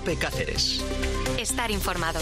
COPE Cáceres. Estar informado.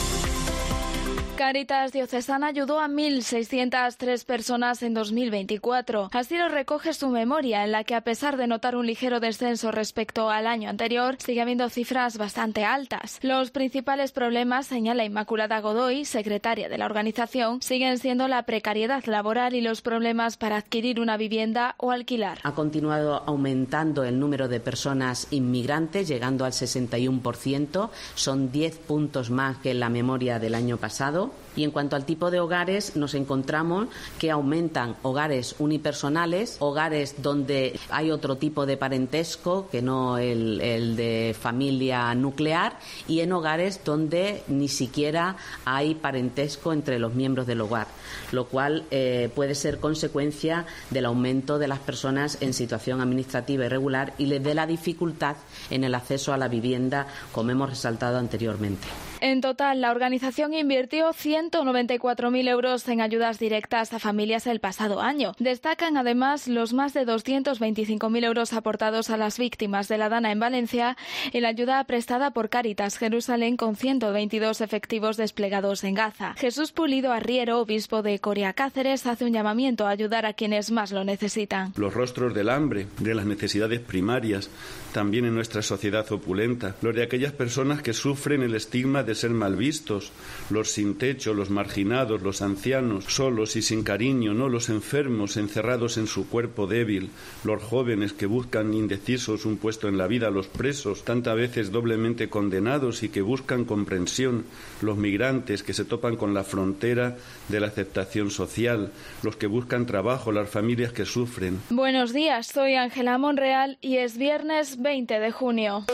Cáritas Diocesana ayudó a 1.603 personas en 2024. Así lo recoge su memoria, en la que, a pesar de notar un ligero descenso respecto al año anterior, sigue habiendo cifras bastante altas. Los principales problemas, señala Inmaculada Godoy, secretaria de la organización, siguen siendo la precariedad laboral y los problemas para adquirir una vivienda o alquilar. Ha continuado aumentando el número de personas inmigrantes, llegando al 61%. Son 10 puntos más que en la memoria del año pasado. Y en cuanto al tipo de hogares, nos encontramos que aumentan hogares unipersonales, hogares donde hay otro tipo de parentesco que no el de familia nuclear, y en hogares donde ni siquiera hay parentesco entre los miembros del hogar, lo cual puede ser consecuencia del aumento de las personas en situación administrativa irregular y de la dificultad en el acceso a la vivienda, como hemos resaltado anteriormente. En total, la organización invirtió 194.000 euros en ayudas directas a familias el pasado año. Destacan además los más de 225.000 euros aportados a las víctimas de la Dana en Valencia y la ayuda prestada por Cáritas Jerusalén, con 122 efectivos desplegados en Gaza. Jesús Pulido Arriero, obispo de Coria Cáceres, hace un llamamiento a ayudar a quienes más lo necesitan. Los rostros del hambre, de las necesidades primarias, también en nuestra sociedad opulenta, los de aquellas personas que sufren el estigma de ser mal vistos, los sin techo, los marginados, los ancianos, solos y sin cariño, no los enfermos, encerrados en su cuerpo débil, los jóvenes que buscan indecisos un puesto en la vida, los presos, tantas veces doblemente condenados y que buscan comprensión, los migrantes que se topan con la frontera de la aceptación social, los que buscan trabajo, las familias que sufren. Buenos días, soy Ángela Monreal y es viernes 20 de junio.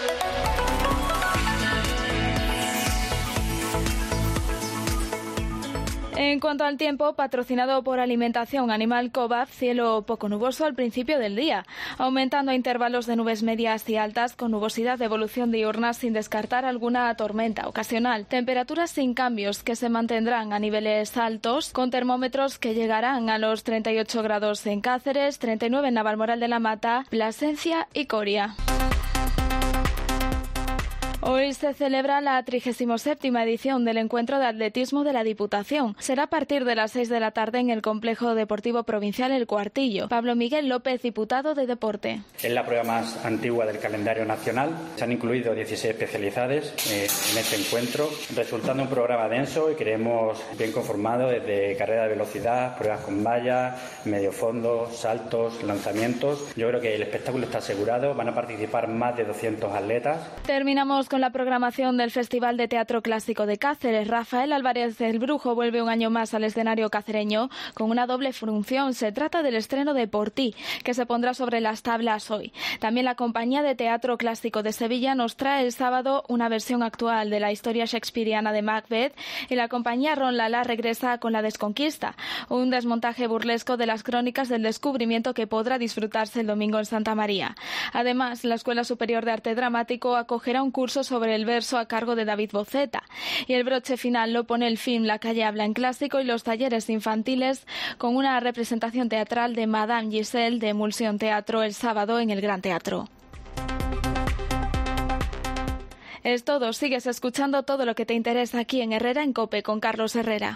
En cuanto al tiempo, patrocinado por Alimentación Animal Cobab, cielo poco nuboso al principio del día, aumentando a intervalos de nubes medias y altas con nubosidad de evolución diurna, sin descartar alguna tormenta ocasional. Temperaturas sin cambios que se mantendrán a niveles altos, con termómetros que llegarán a los 38 grados en Cáceres, 39 en Navalmoral de la Mata, Plasencia y Coria. Hoy se celebra la 37ª edición del Encuentro de Atletismo de la Diputación. Será a partir de las 6 de la tarde en el Complejo Deportivo Provincial El Cuartillo. Pablo Miguel López, diputado de Deporte. Es la prueba más antigua del calendario nacional. Se han incluido 16 especialidades en este encuentro, resultando un programa denso y creemos bien conformado, desde carrera de velocidad, pruebas con valla, medio fondo, saltos, lanzamientos. Yo creo que el espectáculo está asegurado. Van a participar más de 200 atletas. Terminamos con la programación del Festival de Teatro Clásico de Cáceres. Rafael Álvarez el Brujo vuelve un año más al escenario cacereño con una doble función. Se trata del estreno de Por ti, que se pondrá sobre las tablas hoy. También la Compañía de Teatro Clásico de Sevilla nos trae el sábado una versión actual de la historia shakespeariana de Macbeth, y la Compañía Ron Lala regresa con La Desconquista, un desmontaje burlesco de las crónicas del descubrimiento que podrá disfrutarse el domingo en Santa María. Además, la Escuela Superior de Arte Dramático acogerá un curso sobre el verso a cargo de David Boceta, y el broche final lo pone el film La calle habla en clásico y los talleres infantiles con una representación teatral de Madame Giselle de Emulsión Teatro el sábado en el Gran Teatro. Es todo. Sigues escuchando todo lo que te interesa aquí en Herrera en COPE con Carlos Herrera.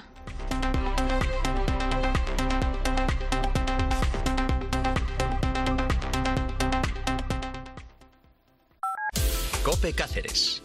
COPE Cáceres.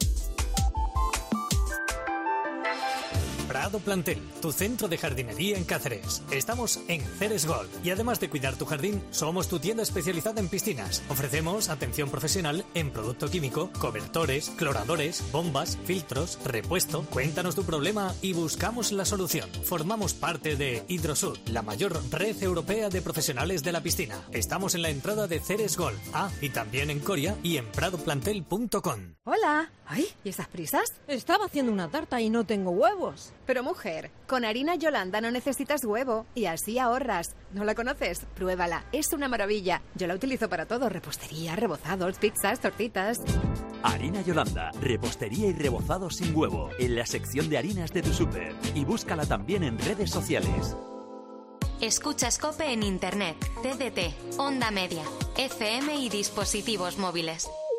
Prado Plantel, tu centro de jardinería en Cáceres. Estamos en Ceres Gold y además de cuidar tu jardín, somos tu tienda especializada en piscinas. Ofrecemos atención profesional en producto químico, cobertores, cloradores, bombas, filtros, repuesto. Cuéntanos tu problema y buscamos la solución. Formamos parte de Hidrosud, la mayor red europea de profesionales de la piscina. Estamos en la entrada de Ceres Gold. Y también en Coria y en pradoplantel.com. Hola. Ay, ¿y esas prisas? Estaba haciendo una tarta y no tengo huevos. Pero mujer, con harina Yolanda no necesitas huevo y así ahorras. ¿No la conoces? Pruébala, es una maravilla. Yo la utilizo para todo: repostería, rebozados, pizzas, tortitas. Harina Yolanda, repostería y rebozados sin huevo, en la sección de harinas de tu súper. Y búscala también en redes sociales. Escuchas COPE en Internet, TDT, Onda Media, FM y dispositivos móviles.